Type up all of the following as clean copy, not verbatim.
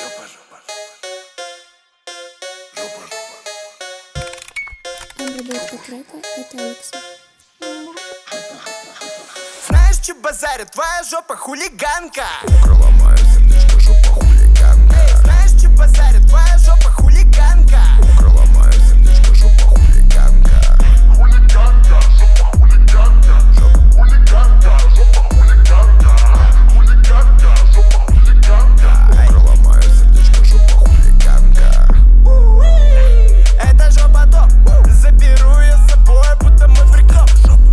Обработка трека от Алекса. Знаешь, что базарит? Твоя жопа хулиганка. Проломаю сердечко, жопа хулиганка. Знаешь, что базарит? Твоя жопа хулиганка. Проломаю сердечко, жопа хулиганка. Хулиганка, жопа хулиганка. Хулиганка, жопа хулиганка. Хулиганка, жопа хулиганка. Проломаю сердечко, жопа хулиганка. Это жопа топ. Заберу ее с собой, будто мой фрикоп.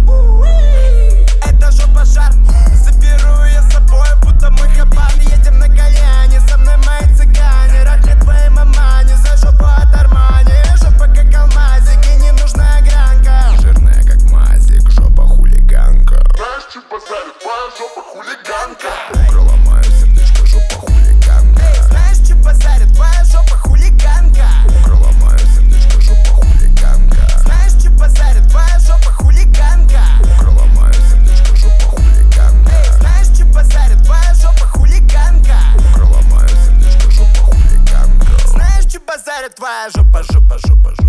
Это жопа жар. Заберу ее с собой, будто мой кабан. Едем на коляне, со мной мои цыгане. Рахнет твоей мамане, за жопу от Армани. Жопа как алмазик и не нужна огранка. Жирная как мазик, жопа хулиганка. Знаешь, что базарит? Твоя жопа хулиганка. Проломаю сердечко, жопа хулиганка. Знаешь, что базарит? Твоя жопа хулиганка. Проломаю сердечко, жопа хулиганка. Знаешь, что базарит? Твоя жопа хулиганка. Проломаю сердечко, жопа хулиганка. Знаешь, что базарит? Твоя жопа хулиганка. Проломаю сердечко, жопа хулиганка. Знаешь, что базарит? Твоя жопа.